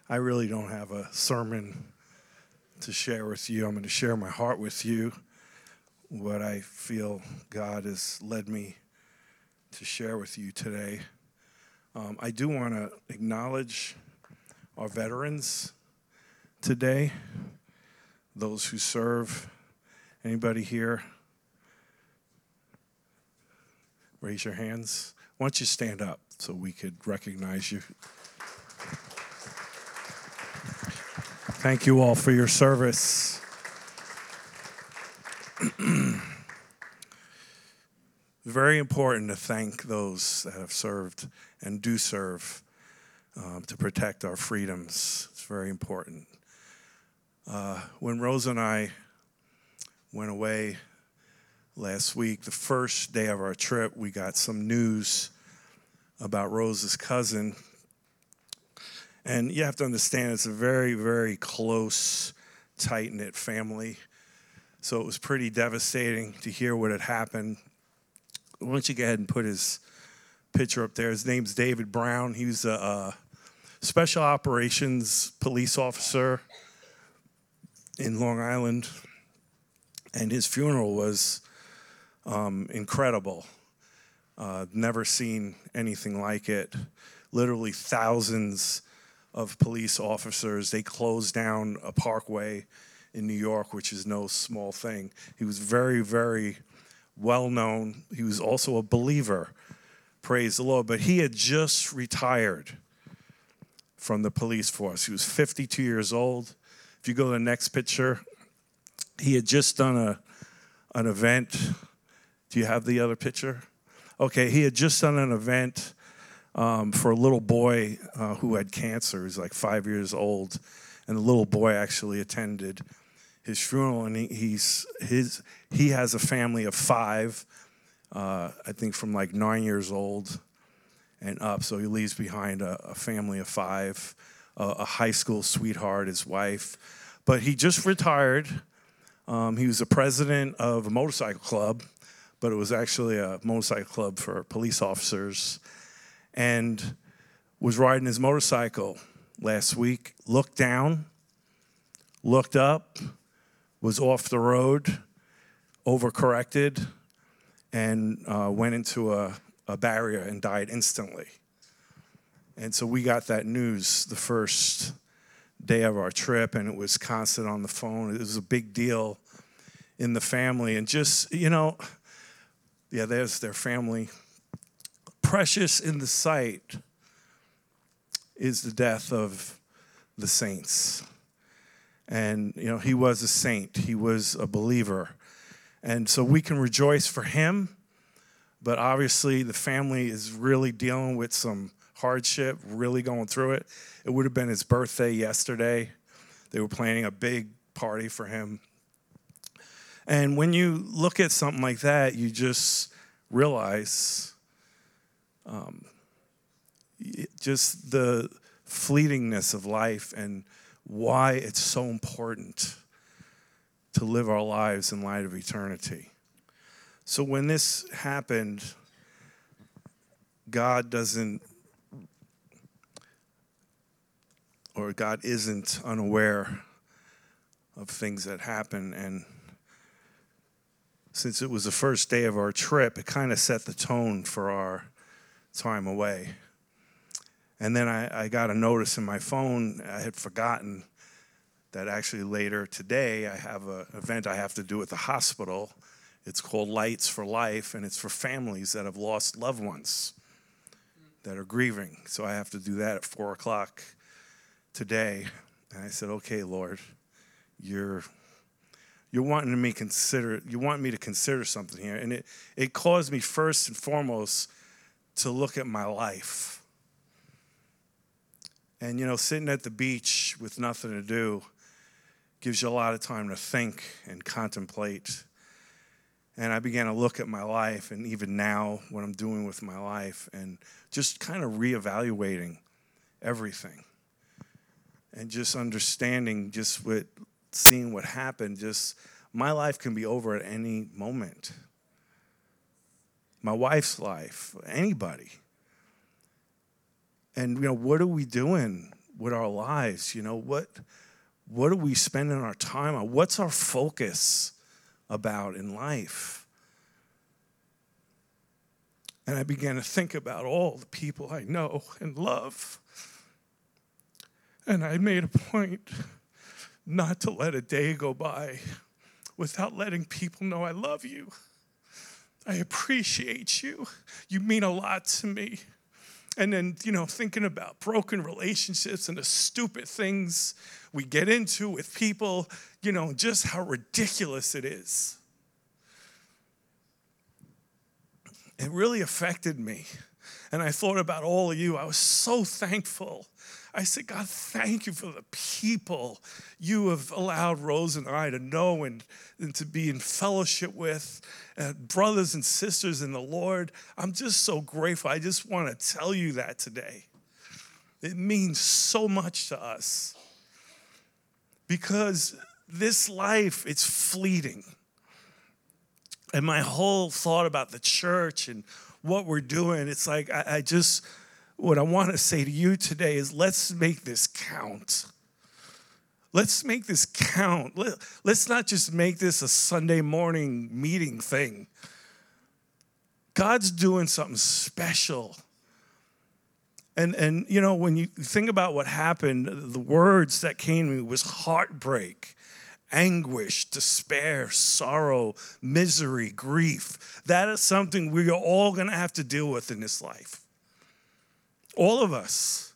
I really don't have a sermon to share with you. I'm going to share my heart with you, what I feel God has led me to share with you today. I do want to acknowledge our veterans today, those who serve. Anybody here? Raise your hands. Why don't you stand up so we could recognize you? Thank you all for your service. Very important to thank those that have served and do serve to protect our freedoms. It's very important. When Rose and I went away last week, the first day of our trip, we got some news about Rose's cousin. And you have to understand, it's a very, very close, tight-knit family. So it was pretty devastating to hear what had happened. Why don't you go ahead and put his picture up there? His name's David Brown. He was a special operations police officer in Long Island. And his funeral was incredible. Never seen anything like it. Literally thousands of police officers. They closed down a parkway in New York, which is no small thing. He was very, very well known. He was also a believer, praise the Lord. But he had just retired from the police force. He was 52 years old. If you go to the next picture, he had just done an event. Do you have the other picture? Okay, he had just done an event for a little boy who had cancer. He was like 5 years old, and the little boy actually attended his funeral. And he has a family of 5, I think from like 9 years old and up. So he leaves behind a family of 5, a high school sweetheart, his wife. But he just retired. He was the president of a motorcycle club, but it was actually a motorcycle club for police officers, and was riding his motorcycle last week, looked down, looked up, was off the road, overcorrected, and went into a barrier and died instantly. And so we got that news the first day of our trip, and it was constant on the phone. It was a big deal in the family. And just, there's their family. Precious in the sight is the death of the saints. And, he was a saint. He was a believer. And so we can rejoice for him, but obviously the family is really dealing with some hardship, really going through it. It would have been his birthday yesterday. They were planning a big party for him. And when you look at something like that, you just realize just the fleetingness of life and why it's so important to live our lives in light of eternity. So when this happened, God isn't unaware of things that happen. And since it was the first day of our trip, it kind of set the tone for our time away. And then I got a notice in my phone. I had forgotten that actually later today I have an event I have to do at the hospital. It's called Lights for Life, and it's for families that have lost loved ones that are grieving. So I have to do that at 4 o'clock today. And I said, okay, Lord, you're wanting me to consider something here. And it caused me first and foremost to look at my life. And, sitting at the beach with nothing to do gives you a lot of time to think and contemplate. And I began to look at my life, and even now, what I'm doing with my life, and just kind of reevaluating everything. And just understanding, seeing what happened, my life can be over at any moment. My wife's life, anybody. And, what are we doing with our lives. What are we spending our time on? What's our focus about in life? And I began to think about all the people I know and love. And I made a point not to let a day go by without letting people know I love you. I appreciate you. You mean a lot to me. And then, thinking about broken relationships and the stupid things we get into with people, just how ridiculous it is. It really affected me. And I thought about all of you. I was so thankful. I said, God, thank you for the people you have allowed Rose and I to know and to be in fellowship with, brothers and sisters in the Lord. I'm just so grateful. I just want to tell you that today. It means so much to us because this life, it's fleeting. And my whole thought about the church and what we're doing, it's like what I want to say to you today is let's make this count. Let's make this count. Let's not just make this a Sunday morning meeting thing. God's doing something special. And when you think about what happened, the words that came to me was heartbreak, anguish, despair, sorrow, misery, grief. That is something we are all going to have to deal with in this life. All of us.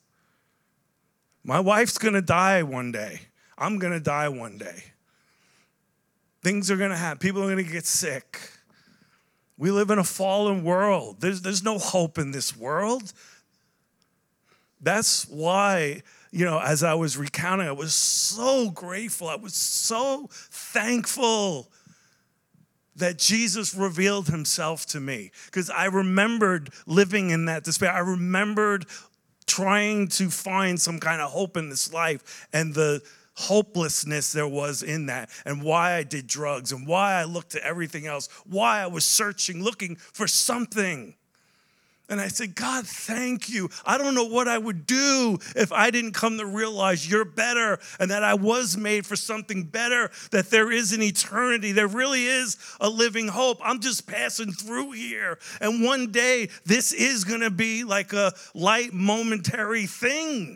My wife's going to die one day. I'm going to die one day. Things are going to happen. People are going to get sick. We live in a fallen world. There's no hope in this world. That's why, as I was recounting, I was so grateful. I was so thankful that Jesus revealed himself to me, because I remembered living in that despair. I remembered trying to find some kind of hope in this life and the hopelessness there was in that, and why I did drugs and why I looked to everything else, why I was searching, looking for something. And I said, God, thank you. I don't know what I would do if I didn't come to realize you're better and that I was made for something better, that there is an eternity. There really is a living hope. I'm just passing through here. And one day, this is going to be like a light, momentary thing.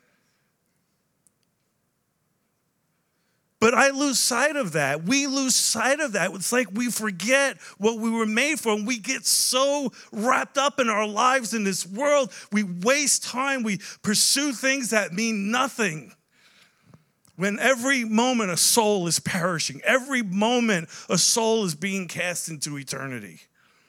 But I lose sight of that. We lose sight of that. It's like we forget what we were made for, and we get so wrapped up in our lives in this world. We waste time. We pursue things that mean nothing. When every moment a soul is perishing, every moment a soul is being cast into eternity.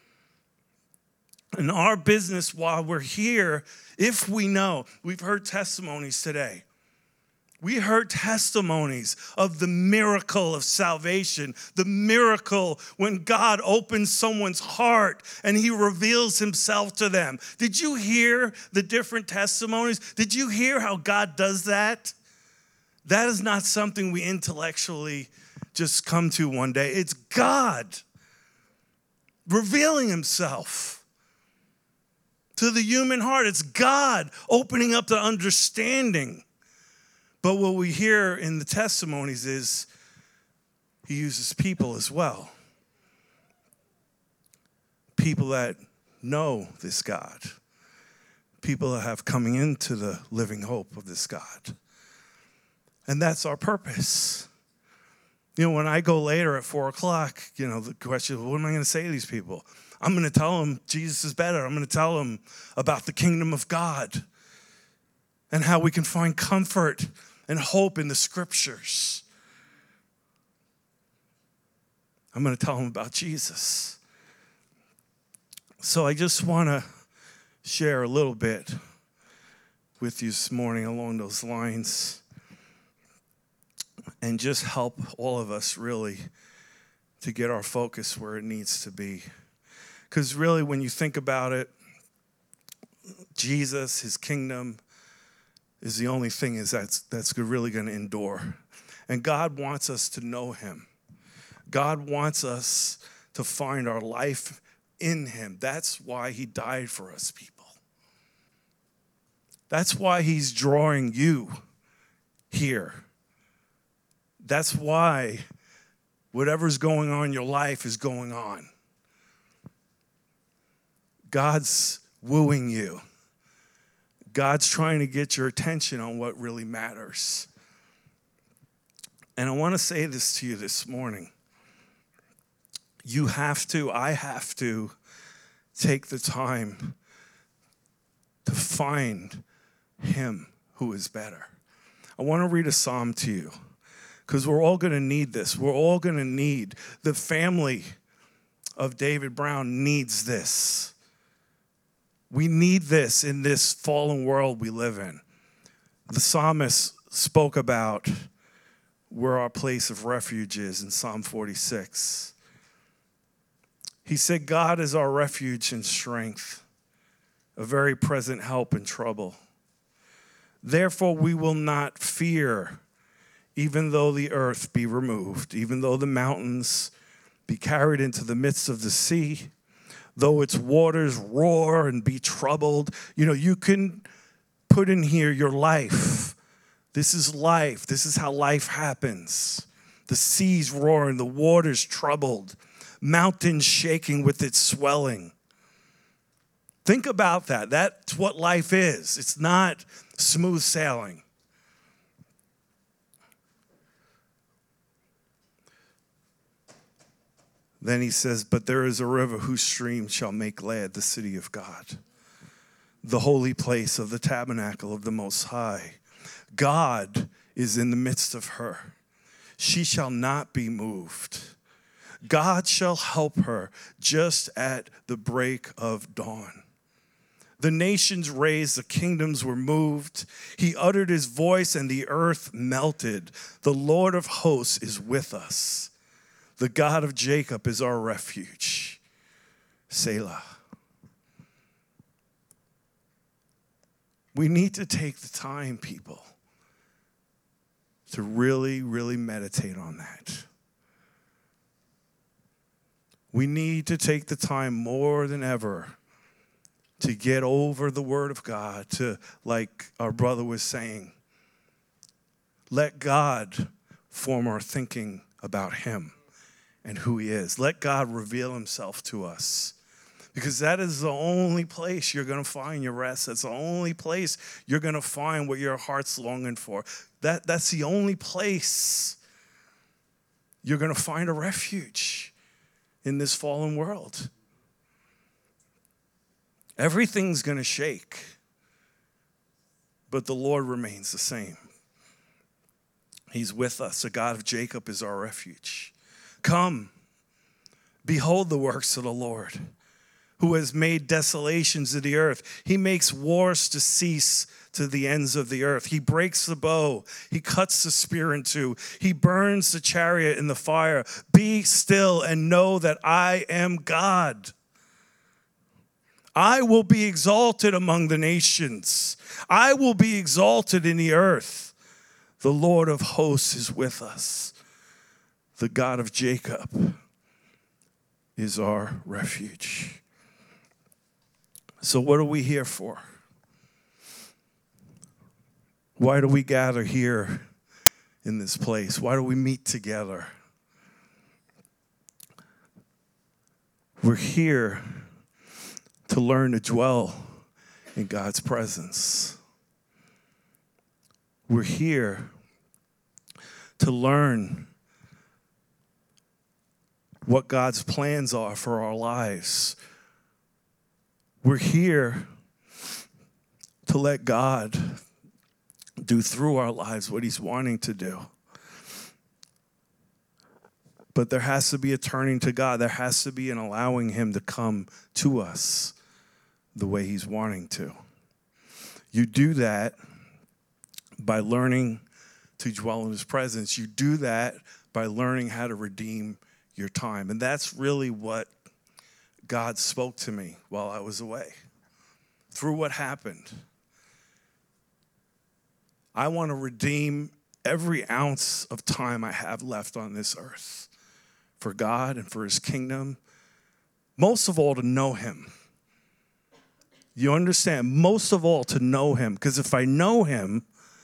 And our business while we're here, if we know, we've heard testimonies today. We heard testimonies of the miracle of salvation, the miracle when God opens someone's heart and he reveals himself to them. Did you hear the different testimonies? Did you hear how God does that? That is not something we intellectually just come to one day. It's God revealing himself to the human heart. It's God opening up the understanding. But what we hear in the testimonies is he uses people as well. People that know this God. People that have coming into the living hope of this God. And that's our purpose. When I go later at 4 o'clock, the question is, what am I going to say to these people? I'm going to tell them Jesus is better. I'm going to tell them about the kingdom of God and how we can find comfort and hope in the scriptures. I'm going to tell them about Jesus. So I just want to share a little bit with you this morning along those lines and just help all of us really to get our focus where it needs to be. Because really, when you think about it, Jesus, his kingdom, is the only thing that's really going to endure. And God wants us to know him. God wants us to find our life in him. That's why he died for us, people. That's why he's drawing you here. That's why whatever's going on in your life is going on. God's wooing you. God's trying to get your attention on what really matters. And I want to say this to you this morning. I have to take the time to find him who is better. I want to read a psalm to you because we're all going to need this. We're all going to need, the family of David Brown needs this. We need this in this fallen world we live in. The psalmist spoke about where our place of refuge is in Psalm 46. He said, God is our refuge and strength, a very present help in trouble. Therefore we will not fear, even though the earth be removed, even though the mountains be carried into the midst of the sea, though its waters roar and be troubled. You know, you can put in here your life. This is life. This is how life happens. The seas roaring, the waters troubled, mountains shaking with its swelling. Think about that. That's what life is. It's not smooth sailing. Then he says, but there is a river whose stream shall make glad the city of God, the holy place of the tabernacle of the Most High. God is in the midst of her. She shall not be moved. God shall help her just at the break of dawn. The nations raised, the kingdoms were moved. He uttered his voice and the earth melted. The Lord of hosts is with us. The God of Jacob is our refuge. Selah. We need to take the time, people, to really, really meditate on that. We need to take the time more than ever to get over the Word of God, to, like our brother was saying, let God form our thinking about him and who he is. Let God reveal himself to us, because that is the only place you're going to find your rest. That's the only place you're going to find what your heart's longing for. That's the only place you're going to find a refuge in this fallen world. Everything's going to shake, but the Lord remains the same. He's with us. The God of Jacob is our refuge. Come, behold the works of the Lord, who has made desolations of the earth. He makes wars to cease to the ends of the earth. He breaks the bow. He cuts the spear in two. He burns the chariot in the fire. Be still and know that I am God. I will be exalted among the nations. I will be exalted in the earth. The Lord of hosts is with us. The God of Jacob is our refuge. So what are we here for? Why do we gather here in this place? Why do we meet together? We're here to learn to dwell in God's presence. We're here to learn what God's plans are for our lives. We're here to let God do through our lives what he's wanting to do. But there has to be a turning to God. There has to be an allowing him to come to us the way he's wanting to. You do that by learning to dwell in his presence. You do that by learning how to redeem your time. And that's really what God spoke to me while I was away. Through what happened, I want to redeem every ounce of time I have left on this earth for God and for his kingdom. Most of all, to know him. You understand? Most of all, to know him. Because if I know him,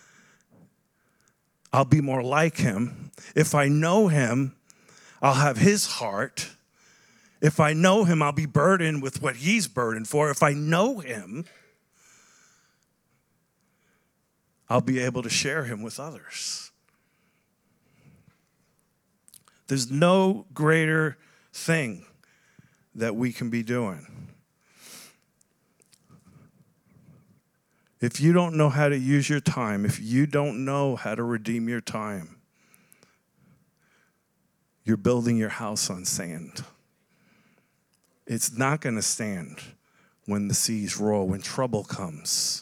I'll be more like him. If I know him, I'll have his heart. If I know him, I'll be burdened with what he's burdened for. If I know him, I'll be able to share him with others. There's no greater thing that we can be doing. If you don't know how to use your time, if you don't know how to redeem your time, you're building your house on sand. It's not going to stand when the seas roar, when trouble comes.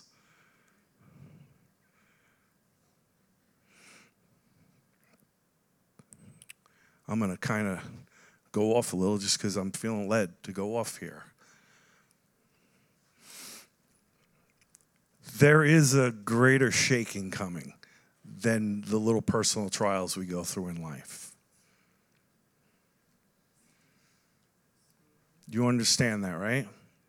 I'm going to kind of go off a little just because I'm feeling led to go off here. There is a greater shaking coming than the little personal trials we go through in life. You understand that, right?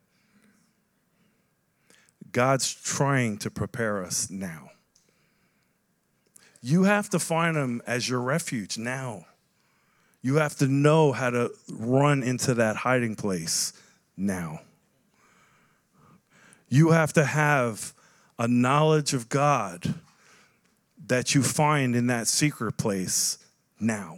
God's trying to prepare us now. You have to find him as your refuge now. You have to know how to run into that hiding place now. You have to have a knowledge of God that you find in that secret place now.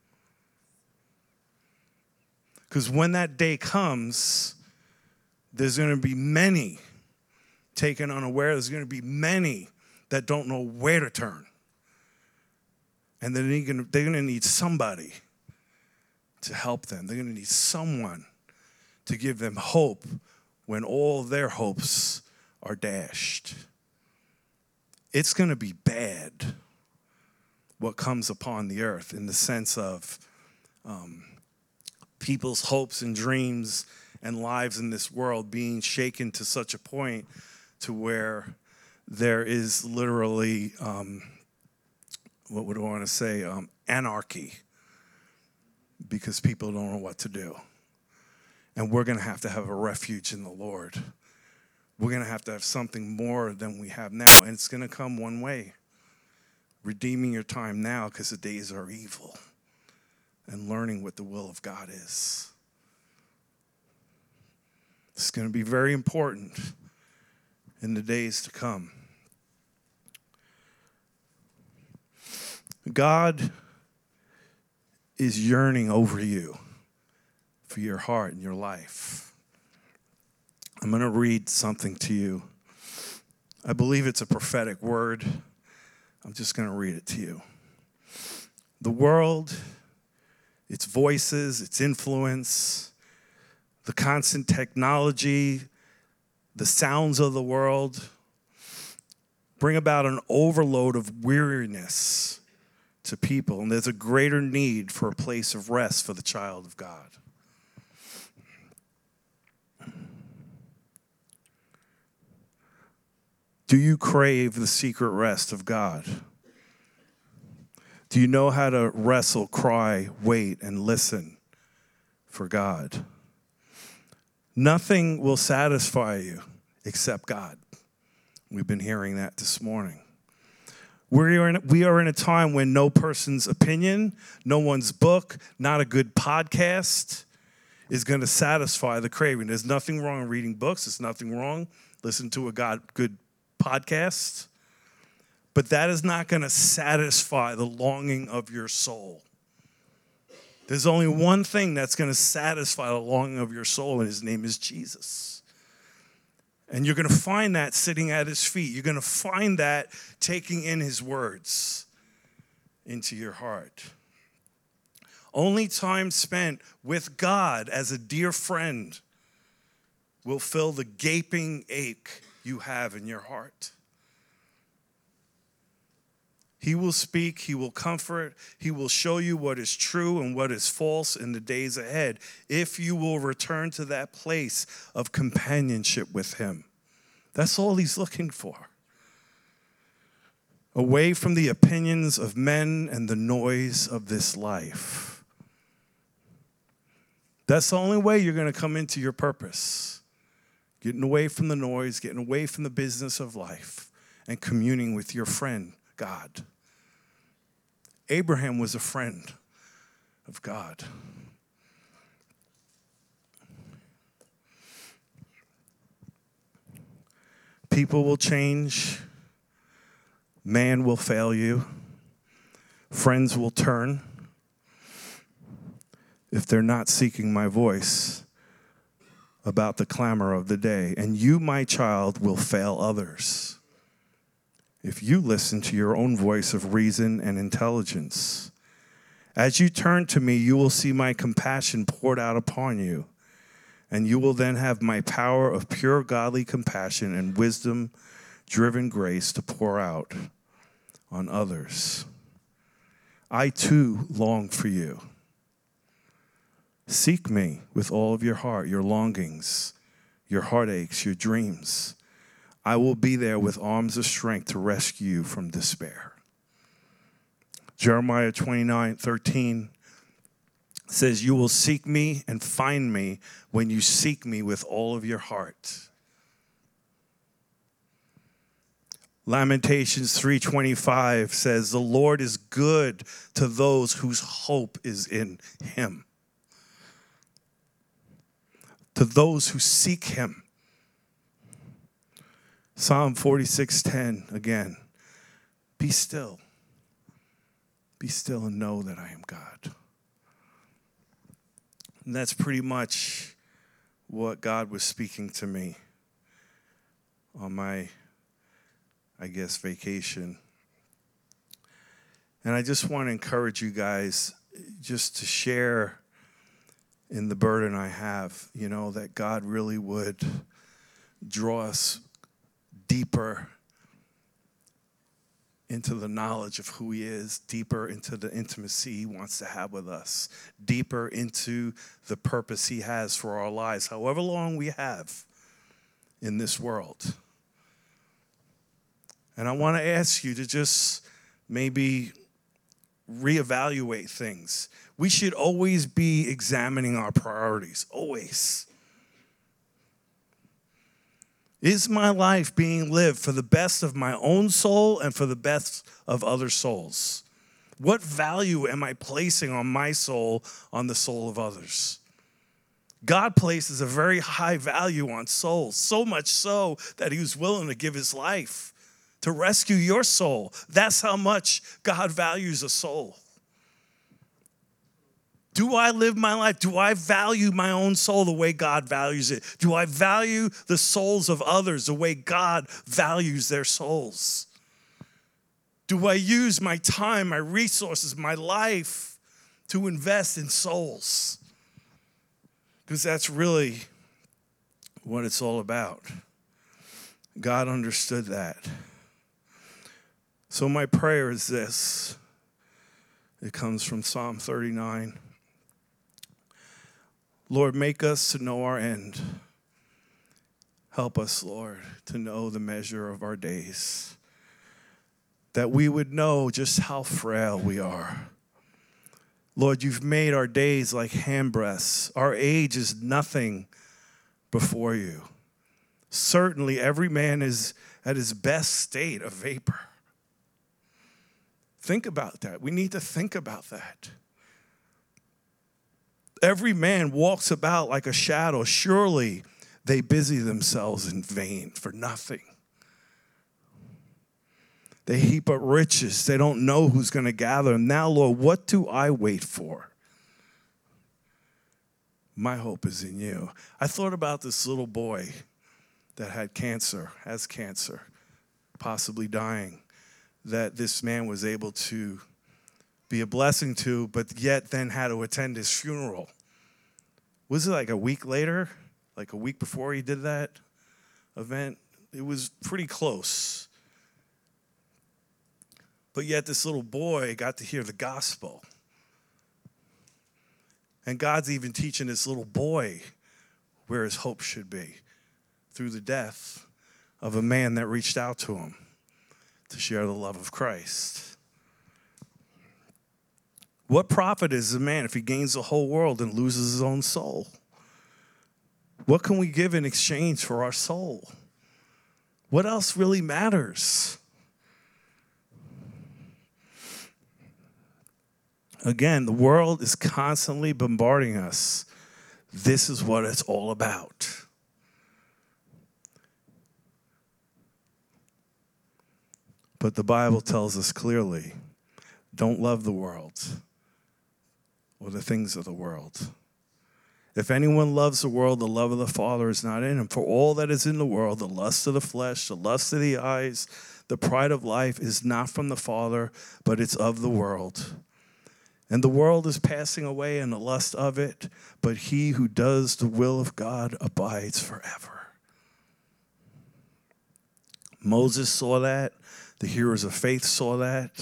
Because when that day comes, there's going to be many taken unaware. There's going to be many that don't know where to turn. And they're going to need somebody to help them. They're going to need someone to give them hope when all their hopes are dashed. It's going to be bad what comes upon the earth in the sense of people's hopes and dreams and lives in this world being shaken to such a point to where there is literally, what would I want to say, anarchy, because people don't know what to do. And we're going to have a refuge in the Lord. We're going to have something more than we have now. And it's going to come one way. Redeeming your time now because the days are evil. And learning what the will of God is. It's going to be very important in the days to come. God is yearning over you for your heart and your life. I'm going to read something to you. I believe it's a prophetic word. I'm just going to read it to you. The world, its voices, its influence, the constant technology, the sounds of the world bring about an overload of weariness to people, and there's a greater need for a place of rest for the child of God. Do you crave the secret rest of God? Do you know how to wrestle, cry, wait, and listen for God? Nothing will satisfy you except God. We've been hearing that this morning. We are in a time when no person's opinion, no one's book, not a good podcast is going to satisfy the craving. There's nothing wrong in reading books. There's nothing wrong listening to a good podcast. But that is not going to satisfy the longing of your soul. There's only one thing that's going to satisfy the longing of your soul, and his name is Jesus. And you're going to find that sitting at his feet. You're going to find that taking in his words into your heart. Only time spent with God as a dear friend will fill the gaping ache you have in your heart. He will speak, he will comfort, he will show you what is true and what is false in the days ahead, if you will return to that place of companionship with him. That's all he's looking for. Away from the opinions of men and the noise of this life. That's the only way you're going to come into your purpose. Getting away from the noise, getting away from the business of life, and communing with your friend, God. Abraham was a friend of God. People will change. Man will fail you. Friends will turn if they're not seeking my voice about the clamor of the day. And you, my child, will fail others if you listen to your own voice of reason and intelligence. As you turn to me, you will see my compassion poured out upon you, and you will then have my power of pure godly compassion and wisdom-driven grace to pour out on others. I too long for you. Seek me with all of your heart, your longings, your heartaches, your dreams. I will be there with arms of strength to rescue you from despair. Jeremiah 29:13 says, you will seek me and find me when you seek me with all of your heart. Lamentations 3:25 says, the Lord is good to those whose hope is in him. To those who seek him. Psalm 46:10 again. Be still. Be still and know that I am God. And that's pretty much what God was speaking to me on my, vacation. And I just want to encourage you guys just to share in the burden I have, that God really would draw us deeper into the knowledge of who he is, deeper into the intimacy he wants to have with us, deeper into the purpose he has for our lives, however long we have in this world. And I want to ask you to just maybe reevaluate things. We should always be examining our priorities, always. Is my life being lived for the best of my own soul and for the best of other souls? What value am I placing on my soul, on the soul of others? God places a very high value on souls, so much so that he was willing to give his life to rescue your soul. That's how much God values a soul. Do I live my life? Do I value my own soul the way God values it? Do I value the souls of others the way God values their souls? Do I use my time, my resources, my life to invest in souls? Because that's really what it's all about. God understood that. So my prayer is this. It comes from Psalm 39. Lord, make us to know our end. Help us, Lord, to know the measure of our days. That we would know just how frail we are. Lord, you've made our days like handbreadths. Our age is nothing before you. Certainly, every man is at his best state a vapor. Think about that. We need to think about that. Every man walks about like a shadow. Surely they busy themselves in vain for nothing. They heap up riches. They don't know who's going to gather them. Now, Lord, what do I wait for? My hope is in you. I thought about this little boy that has cancer, possibly dying, that this man was able to be a blessing to, but yet then had to attend his funeral. Was it like a week later? Like a week before he did that event? It was pretty close. But yet this little boy got to hear the gospel. And God's even teaching this little boy where his hope should be through the death of a man that reached out to him to share the love of Christ. What profit is a man if he gains the whole world and loses his own soul? What can we give in exchange for our soul? What else really matters? Again, the world is constantly bombarding us. This is what it's all about. But the Bible tells us clearly, don't love the world or the things of the world. If anyone loves the world, the love of the Father is not in him. For all that is in the world, the lust of the flesh, the lust of the eyes, the pride of life is not from the Father, but it's of the world. And the world is passing away and the lust of it, but he who does the will of God abides forever. Moses saw that. The heroes of faith saw that.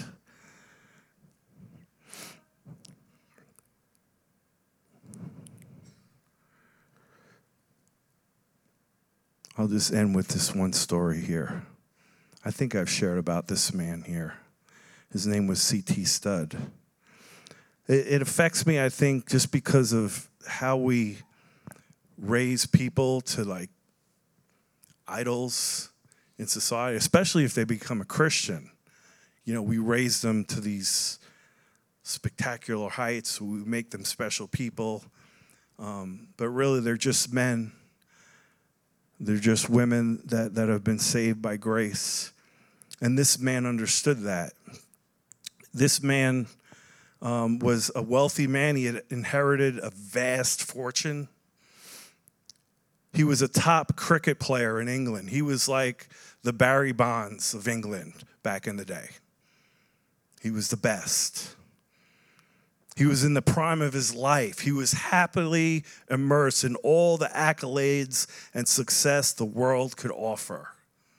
I'll just end with this one story here. I think I've shared about this man here. His name was C.T. Studd. It affects me, I think, just because of how we raise people to like idols in society, especially if they become a Christian. You know, we raise them to these spectacular heights. We make them special people. But really, they're just men. They're just women that have been saved by grace. And this man understood that. This man was a wealthy man. He had inherited a vast fortune. He was a top cricket player in England. He was like the Barry Bonds of England back in the day. He was the best. He was in the prime of his life. He was happily immersed in all the accolades and success the world could offer.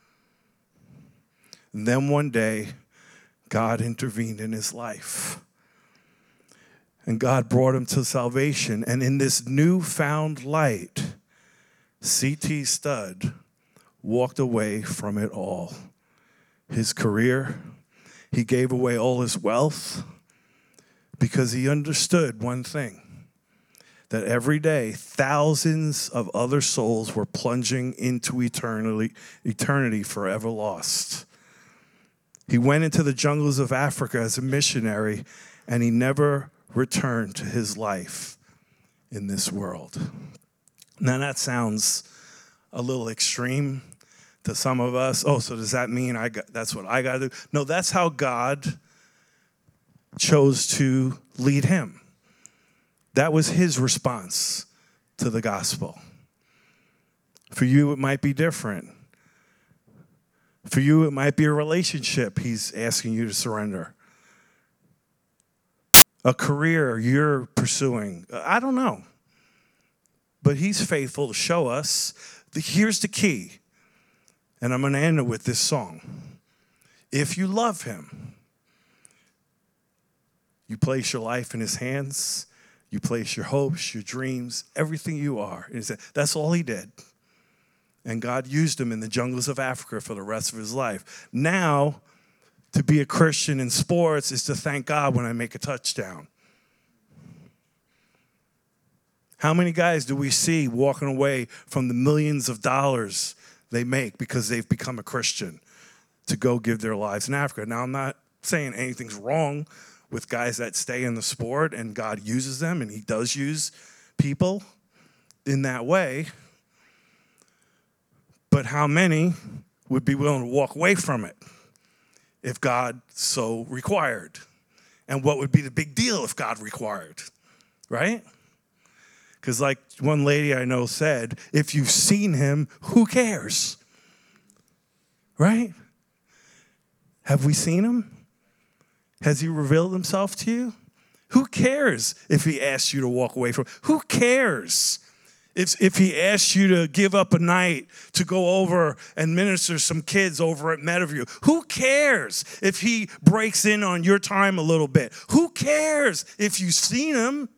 And then one day, God intervened in his life. And God brought him to salvation. And in this newfound light, C.T. Studd walked away from it all. His career, he gave away all his wealth because he understood one thing, that every day thousands of other souls were plunging into eternity forever lost. He went into the jungles of Africa as a missionary, and he never returned to his life in this world. Now that sounds a little extreme to some of us. Oh, so does that mean that's what I got to do? No, that's how God chose to lead him. That was his response to the gospel. For you, it might be different. For you, it might be a relationship he's asking you to surrender. A career you're pursuing. I don't know. But he's faithful to show us. Here's the key. And I'm going to end it with this song. If you love him, you place your life in his hands. You place your hopes, your dreams, everything you are. That's all he did. And God used him in the jungles of Africa for the rest of his life. Now, to be a Christian in sports is to thank God when I make a touchdown. How many guys do we see walking away from the millions of dollars they make because they've become a Christian to go give their lives in Africa? Now, I'm not saying anything's wrong with guys that stay in the sport and God uses them, and he does use people in that way. But how many would be willing to walk away from it if God so required? And what would be the big deal if God required, right? Because like one lady I know said, if you've seen him, who cares? Right? Have we seen him? Has he revealed himself to you? Who cares if he asks you to walk away from? Who cares if he asks you to give up a night to go over and minister some kids over at Meadowview? Who cares if he breaks in on your time a little bit? Who cares if you've seen him?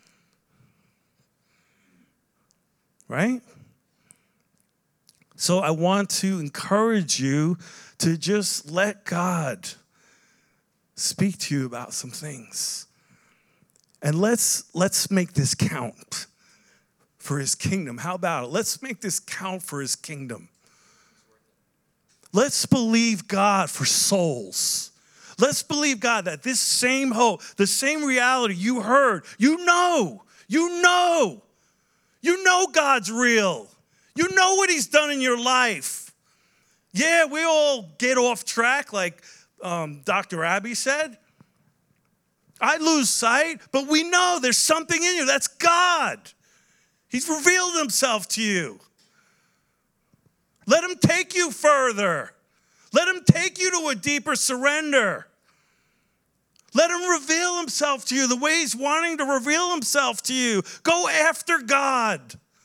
Right? So I want to encourage you to just let God speak to you about some things. And let's make this count for his kingdom. How about it? Let's make this count for his kingdom. Let's believe God for souls. Let's believe God that this same hope, the same reality you heard, you know God's real. You know what he's done in your life. Yeah, we all get off track like Dr. Abby said. I lose sight, but we know there's something in you. That's God. He's revealed himself to you. Let him take you further. Let him take you to a deeper surrender. Let him reveal himself to you the way he's wanting to reveal himself to you. Go after God.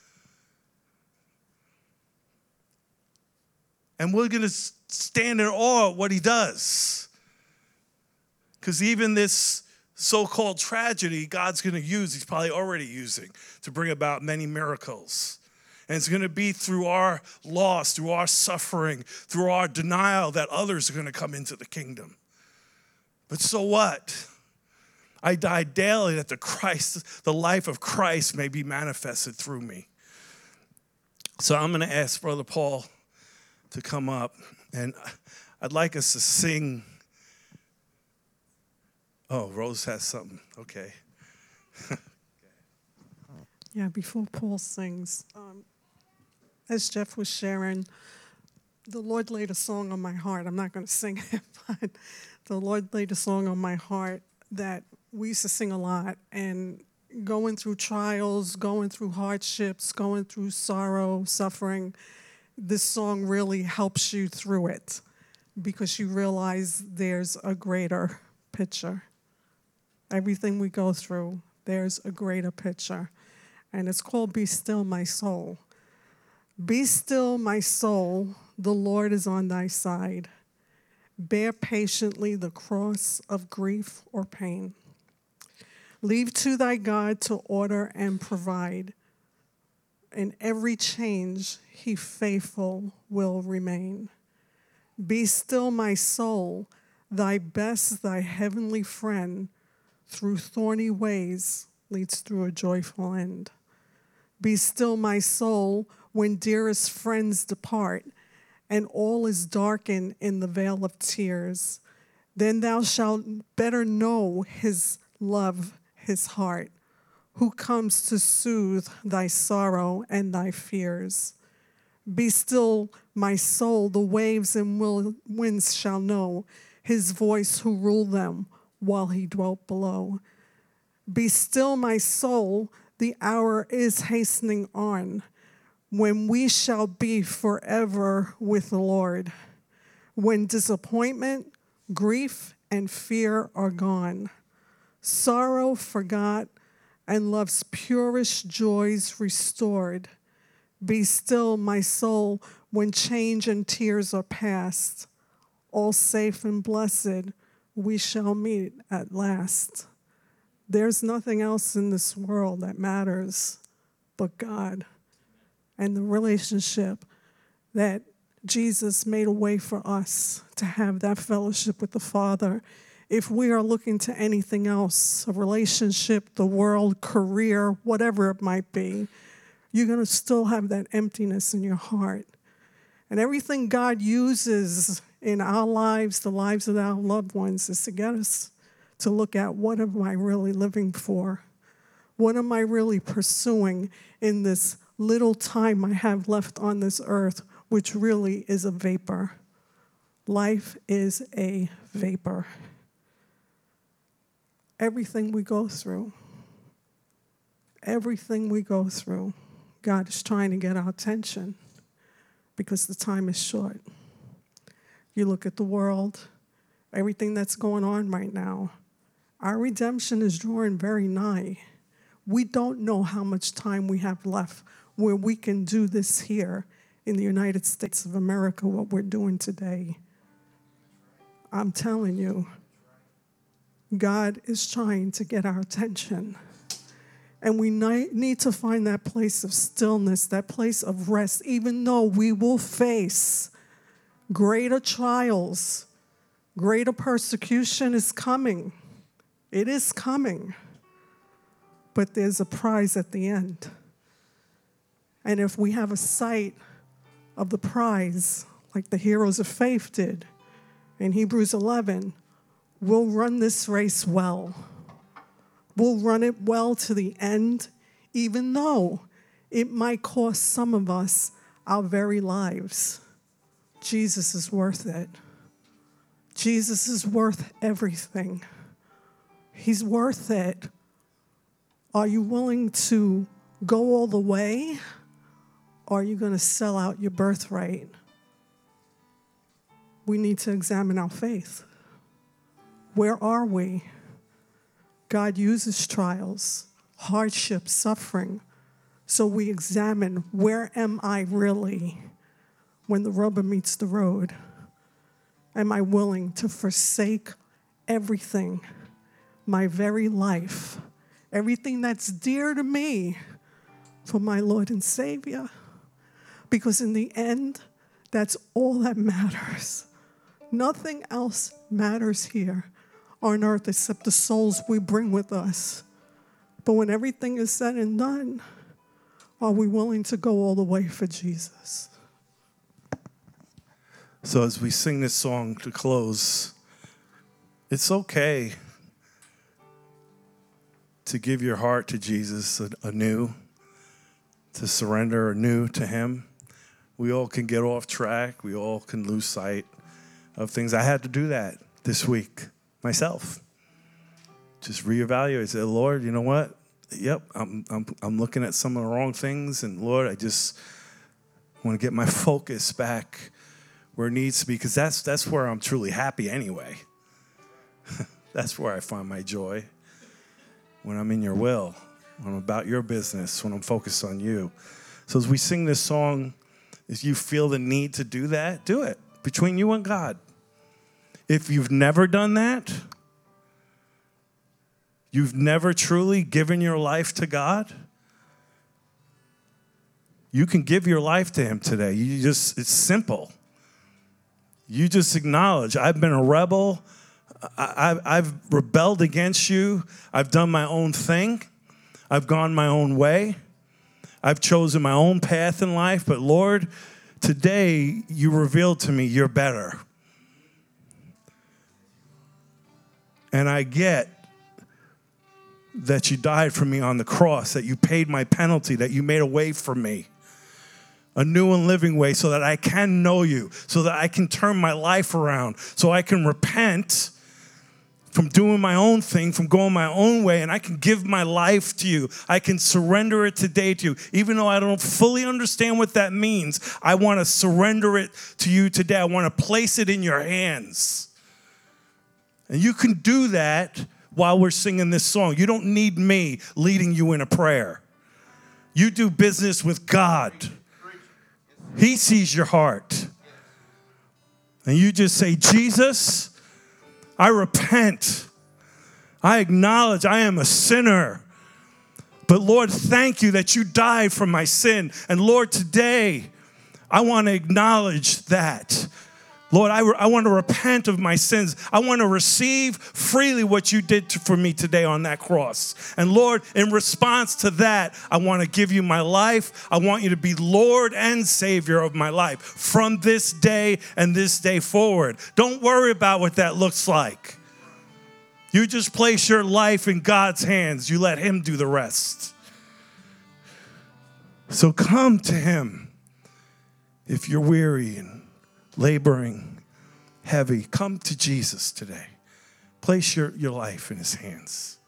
And we're going to stand in awe at what he does. Because even this so-called tragedy, God's going to use, he's probably already using, to bring about many miracles. And it's going to be through our loss, through our suffering, through our denial that others are going to come into the kingdom. But so what? I die daily that the life of Christ may be manifested through me. So I'm going to ask Brother Paul to come up, and I'd like us to sing. Oh, Rose has something. Okay. Yeah, before Paul sings, as Jeff was sharing, the Lord laid a song on my heart. I'm not going to sing it, but the Lord laid a song on my heart that we used to sing a lot. And going through trials, going through hardships, going through sorrow, suffering, this song really helps you through it because you realize there's a greater picture. Everything we go through, there's a greater picture. And it's called Be Still, My Soul. Be still, my soul, the Lord is on thy side. Bear patiently the cross of grief or pain. Leave to thy God to order and provide. In every change, he faithful will remain. Be still, my soul, thy best, thy heavenly friend, through thorny ways leads through a joyful end. Be still, my soul, when dearest friends depart, and all is darkened in the veil of tears. Then thou shalt better know his love, his heart, who comes to soothe thy sorrow and thy fears. Be still, my soul, the waves and winds shall know his voice who ruled them while he dwelt below. Be still, my soul, the hour is hastening on, when we shall be forever with the Lord, when disappointment, grief, and fear are gone, sorrow forgot, and love's purest joys restored. Be still, my soul, when change and tears are past. All safe and blessed, we shall meet at last. There's nothing else in this world that matters but God and the relationship that Jesus made a way for us to have that fellowship with the Father. If we are looking to anything else, a relationship, the world, career, whatever it might be, you're going to still have that emptiness in your heart. And everything God uses in our lives, the lives of our loved ones, is to get us to look at, what am I really living for? What am I really pursuing in this little time I have left on this earth, which really is a vapor? Life is a vapor. Everything we go through, God is trying to get our attention because the time is short. You look at the world, everything that's going on right now, our redemption is drawing very nigh. We don't know how much time we have left where we can do this here in the United States of America, what we're doing today. I'm telling you, God is trying to get our attention. And we need to find that place of stillness, that place of rest, even though we will face greater trials, greater persecution is coming. It is coming. But there's a prize at the end. And if we have a sight of the prize, like the heroes of faith did in Hebrews 11, we'll run this race well. We'll run it well to the end, even though it might cost some of us our very lives. Jesus is worth it. Jesus is worth everything. He's worth it. Are you willing to go all the way? Or are you going to sell out your birthright? We need to examine our faith. Where are we? God uses trials, hardship, suffering. So we examine, where am I really when the rubber meets the road? Am I willing to forsake everything, my very life, everything that's dear to me for my Lord and Savior? Because in the end, that's all that matters. Nothing else matters here on earth except the souls we bring with us. But when everything is said and done, are we willing to go all the way for Jesus? So as we sing this song to close, it's okay to give your heart to Jesus anew, to surrender anew to him. We all can get off track. We all can lose sight of things. I had to do that this week myself. Just reevaluate. Say, Lord, you know what? Yep, I'm looking at some of the wrong things, and Lord, I just want to get my focus back where it needs to be, because that's where I'm truly happy anyway. That's where I find my joy, when I'm in your will, when I'm about your business, when I'm focused on you. So as we sing this song, if you feel the need to do that, do it between you and God. If you've never done that, you've never truly given your life to God, you can give your life to him today. It's simple. You just acknowledge, I've been a rebel. I've rebelled against you. I've done my own thing. I've gone my own way. I've chosen my own path in life. But Lord, today you revealed to me you're better. And I get that you died for me on the cross, that you paid my penalty, that you made a way for me, a new and living way, so that I can know you, so that I can turn my life around, so I can repent from doing my own thing, from going my own way, and I can give my life to you. I can surrender it today to you. Even though I don't fully understand what that means, I want to surrender it to you today. I want to place it in your hands. And you can do that while we're singing this song. You don't need me leading you in a prayer. You do business with God. He sees your heart. And you just say, Jesus, I repent. I acknowledge I am a sinner. But Lord, thank you that you died for my sin. And Lord, today, I want to acknowledge that. Lord, I want to repent of my sins. I want to receive freely what you did for me today on that cross. And Lord, in response to that, I want to give you my life. I want you to be Lord and Savior of my life from this day and this day forward. Don't worry about what that looks like. You just place your life in God's hands. You let him do the rest. So come to him if you're weary and laboring, heavy. Come to Jesus today. Place your life in his hands.